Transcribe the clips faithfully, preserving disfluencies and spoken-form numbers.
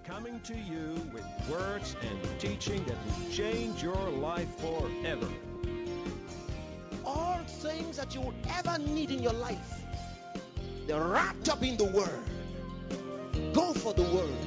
coming to you with words and teaching that will change your life forever. All things that you would ever need in your life, they're wrapped up in the Word. Go for the Word.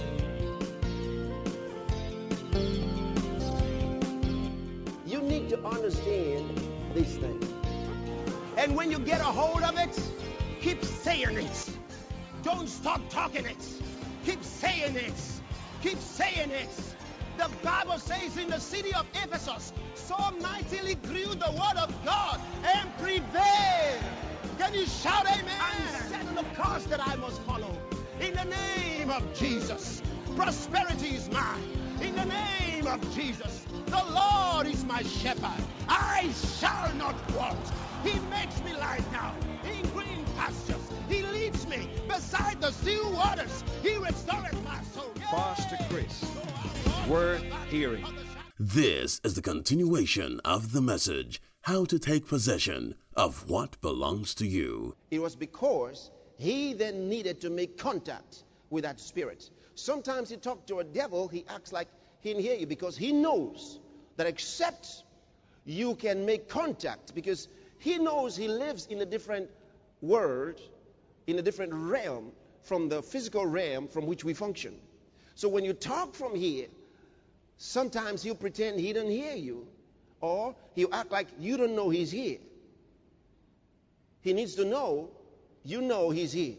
You need to understand these things. And when you get a hold of it, keep saying it. Don't stop talking it. Keep saying it. Keep saying it. The Bible says in the city of Ephesus, so mightily grew the word of God and prevailed. Can you shout amen? I'm setting the course that I must follow. In the name of Jesus, prosperity is mine. In the name of Jesus, the Lord is my shepherd. I shall not want. He makes me lie down in green pastures. He leads me beside the still waters. He restores my soul. Pastor Chris, worth hearing. This is the continuation of the message, How to Take Possession of What Belongs to You. It was because he then needed to make contact with that spirit. Sometimes you talk to a devil, he acts like he didn't hear you because he knows that except you can make contact, because he knows he lives in a different world, in a different realm from the physical realm from which we function. So when you talk from here, sometimes he'll pretend he doesn't hear you, or he'll act like you don't know he's here. He needs to know you know he's here.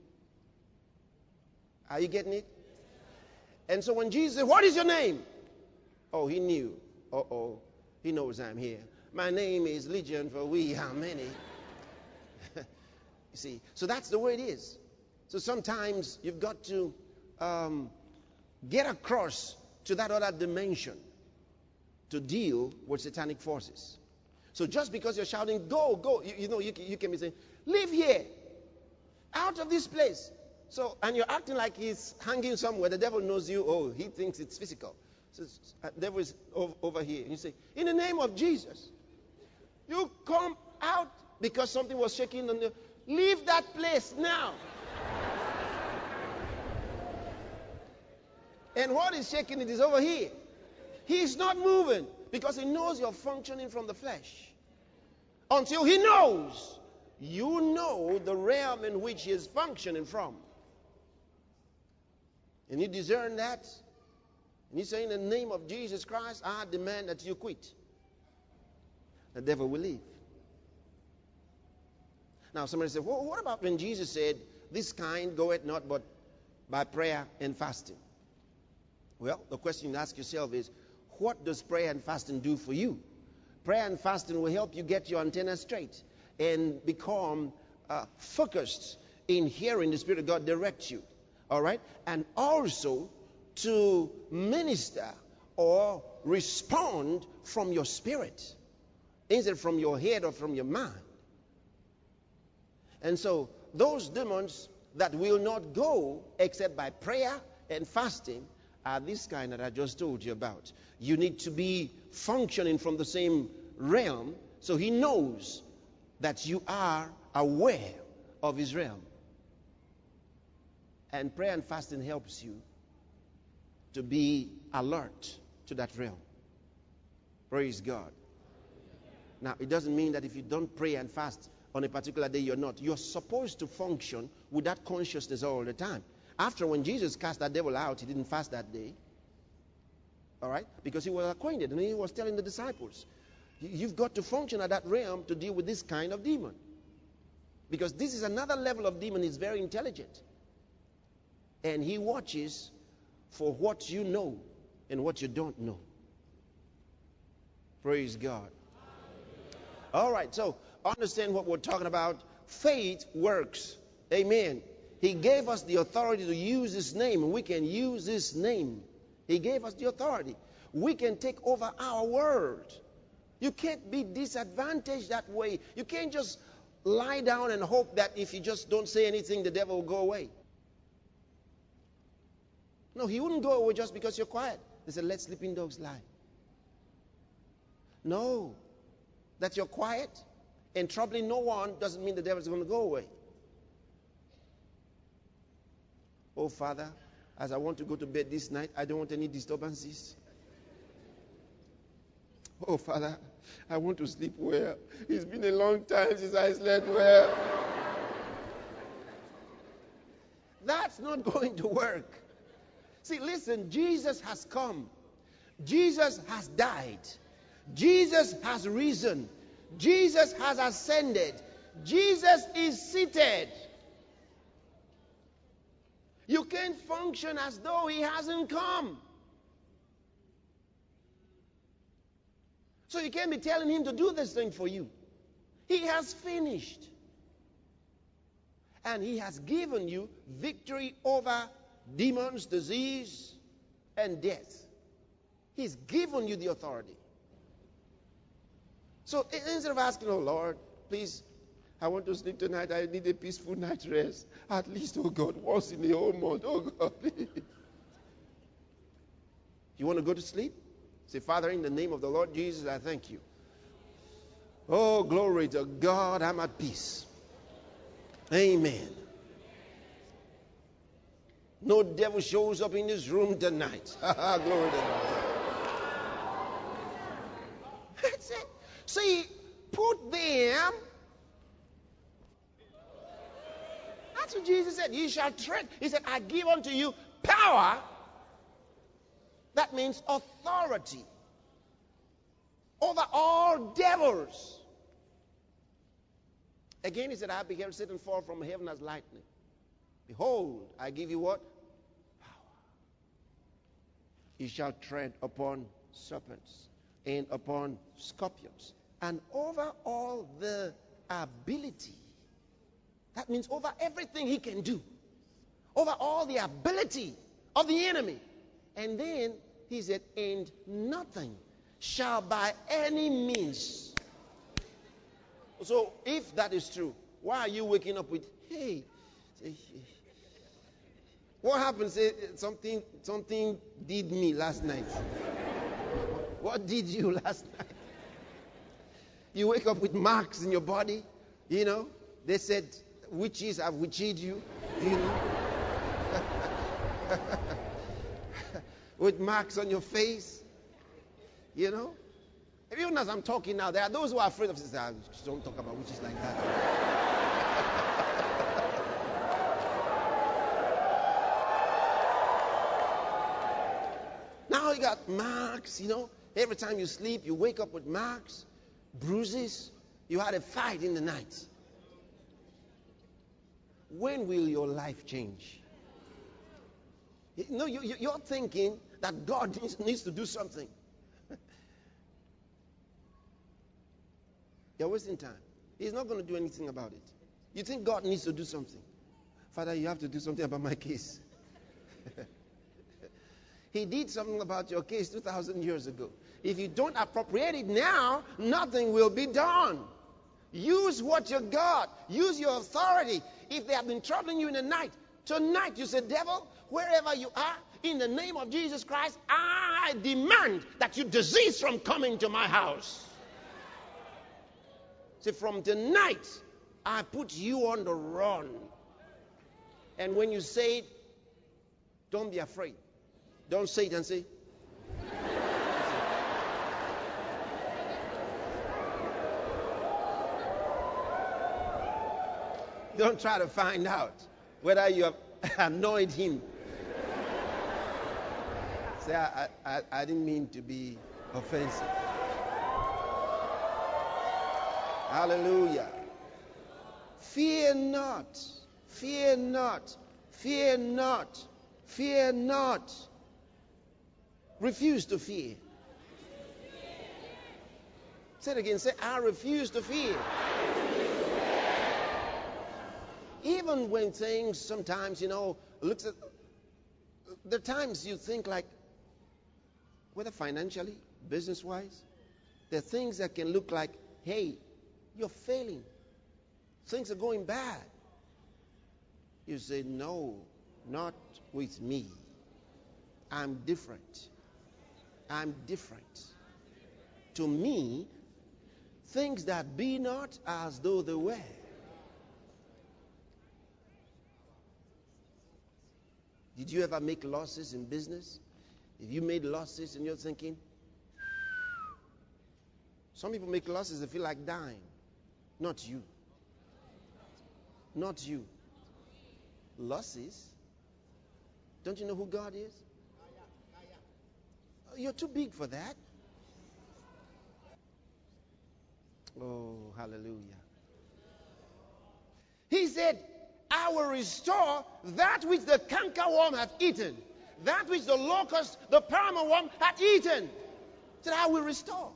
Are you getting it? And so when Jesus said, "What is your name?" Oh, he knew. Uh-oh, he knows I'm here. My name is Legion, for we are many. You see, so that's the way it is. So sometimes you've got to um, get across to that other dimension to deal with satanic forces. So just because you're shouting, "Go, go," you, you know, you, you can be saying, "Leave here, out of this place." So, and you're acting like he's hanging somewhere. The devil knows you. Oh, he thinks it's physical. So, the devil is over, over here. And you say, "In the name of Jesus, you come out," because something was shaking on the. Leave that place now. And what is shaking it is over here. He's not moving because he knows you're functioning from the flesh. Until he knows you know the realm in which he is functioning from. And you discern that. And you say, "In the name of Jesus Christ, I demand that you quit." The devil will leave. Now somebody said, "Well, what about when Jesus said, 'This kind goeth not but by prayer and fasting'?" Well, the question you ask yourself is, what does prayer and fasting do for you? Prayer and fasting will help you get your antenna straight and become uh, focused in hearing the Spirit of God direct you. All right? And also to minister or respond from your spirit instead from your head or from your mind. And so those demons that will not go except by prayer and fasting are this kind that I just told you about. You need to be functioning from the same realm so he knows that you are aware of his realm. And prayer and fasting helps you to be alert to that realm. Praise God. Now, it doesn't mean that if you don't pray and fast on a particular day, you're not. You're supposed to function with that consciousness all the time. After, when Jesus cast that devil out, he didn't fast that day. All right? Because he was acquainted, and he was telling the disciples, you've got to function at that realm to deal with this kind of demon. Because this is another level of demon. He's very intelligent. And he watches for what you know and what you don't know. Praise God. All right, so understand what we're talking about. Faith works. Amen. He gave us the authority to use his name, and we can use his name. He gave us the authority. We can take over our world. You can't be disadvantaged that way. You can't just lie down and hope that if you just don't say anything, the devil will go away. No, he wouldn't go away just because you're quiet. They said, let sleeping dogs lie. No. That you're quiet and troubling no one doesn't mean the devil's going to go away. Oh, Father, As I want to go to bed this night, I don't want any disturbances. Oh, Father, I want to sleep well. It's been a long time since I slept well. That's not going to work. See, listen, Jesus has come. Jesus has died. Jesus has risen. Jesus has ascended. Jesus is seated. You can't function as though he hasn't come. So you can't be telling him to do this thing for you. He has finished. And he has given you victory over demons, disease, and death. He's given you the authority. So instead of asking, oh Lord, please, I want to sleep tonight. I need a peaceful night rest. At least, oh God, once in the whole month. Oh God, please. You want to go to sleep? Say, Father, in the name of the Lord Jesus, I thank you. Oh, glory to God, I'm at peace. Amen. No devil shows up in this room tonight. Glory to God. That's it. See, put them. That's what Jesus said. You shall tread. He said, I give unto you power. That means authority over all devils. Again, he said, I beheld Satan fall from heaven as lightning. Behold, I give you what? Power. You shall tread upon serpents and upon scorpions and over all the ability. That means over everything he can do. Over all the ability of the enemy. And then he said, and nothing shall by any means. So if that is true, why are you waking up with, hey, what happened? Say, something, something did me last night. What did you last night? You wake up with marks in your body, you know. They said, witches have witched you, you know. With marks on your face, you know. Even as I'm talking now, there are those who are afraid of this. Ah, don't talk about witches like that. Now you got marks, you know. Every time you sleep, you wake up with marks, bruises. You had a fight in the night. When will your life change? You know, you, you, you're thinking that God needs, needs to do something. You're wasting time. He's not going to do anything about it. You think God needs to do something. Father, you have to do something about my case. He did something about your case two thousand years ago. If you don't appropriate it now, nothing will be done. Use what you got. Use your authority. If they have been troubling you in the night, tonight you say, devil, wherever you are, in the name of Jesus Christ, I demand that you disease from coming to my house. Say, from tonight, I put you on the run. And when you say it, don't be afraid. Don't say it and say, don't try to find out whether you have annoyed him. Say, I, I, I didn't mean to be offensive. Hallelujah. Fear not. Fear not. Fear not. Fear not. Refuse to fear. Say it again. Say, I refuse to fear. Even when things sometimes, you know, looks at, there are times you think like, whether financially, business-wise, there are things that can look like, hey, you're failing. Things are going bad. You say, no, not with me. I'm different. I'm different. To me, things that be not as though they were. Did you ever make losses in business? If you made losses and you're thinking, some people make losses, they feel like dying. Not you. Not you. Losses? Don't you know who God is? You're too big for that. Oh, hallelujah. He said, I will restore that which the cankerworm hath eaten, that which the locust, the palmer worm hath eaten. He said, I will restore.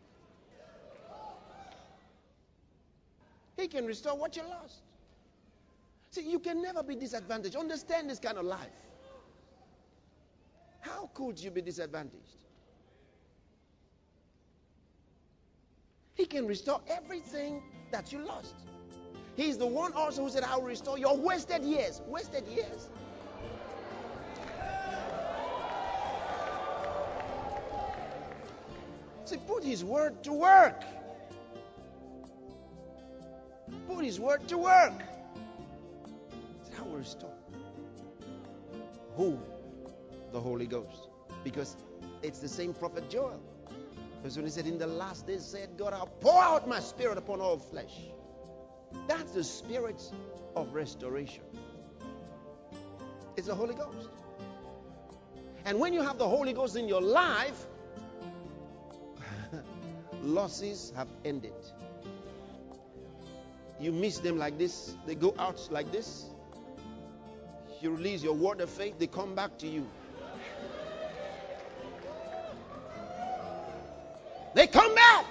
He can restore what you lost. See, you can never be disadvantaged. Understand this kind of life. How could you be disadvantaged? He can restore everything that you lost. He's the one also who said, I will restore your wasted years. Wasted years. See, put his word to work. Put his word to work. He said, I will restore. Who? The Holy Ghost. Because it's the same prophet Joel. Because when he said, in the last days, said God, I'll pour out my spirit upon all flesh. That's the spirit of restoration. It's the Holy Ghost. And when you have the Holy Ghost in your life, losses have ended. You miss them like this. They go out like this. You release your word of faith. They come back to you. They come back.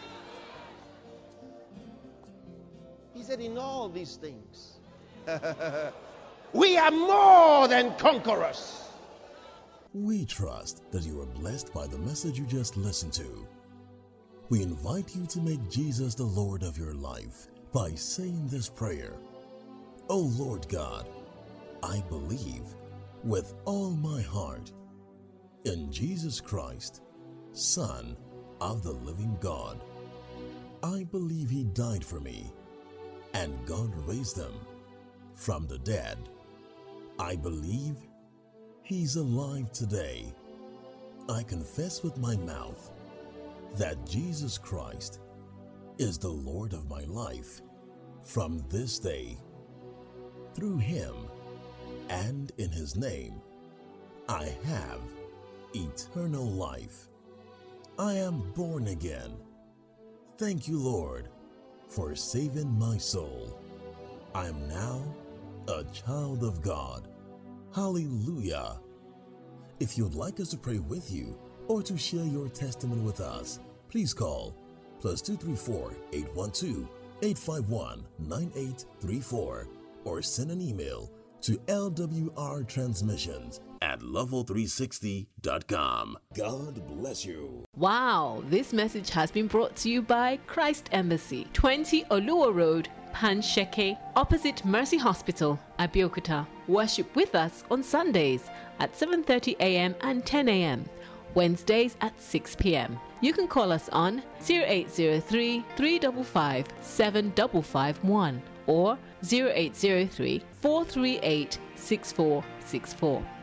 He said, in all these things, we are more than conquerors. We trust that you are blessed by the message you just listened to. We invite you to make Jesus the Lord of your life by saying this prayer. Oh Lord God, I believe with all my heart in Jesus Christ, Son of the living God. I believe he died for me and God raised him from the dead. I believe he's alive today. I confess with my mouth that Jesus Christ is the Lord of my life from this day. Through him and in his name, I have eternal life. I am born again. Thank you, Lord, for saving my soul. I am now a child of God. Hallelujah. If you'd like us to pray with you or to share your testimony with us, please call plus two three four, eight one two, eight five one, nine eight three four or send an email to L W R transmissions at level three sixty dot com. God bless you. Wow, this message has been brought to you by Christ Embassy, twenty Oluwa Road, Pansheke, opposite Mercy Hospital, Abeokuta. Worship with us on Sundays at seven thirty a.m. and ten a.m. Wednesdays at six p.m. You can call us on zero eight zero three, three five five, seven five five one or zero eight zero three, four three eight, six four six four.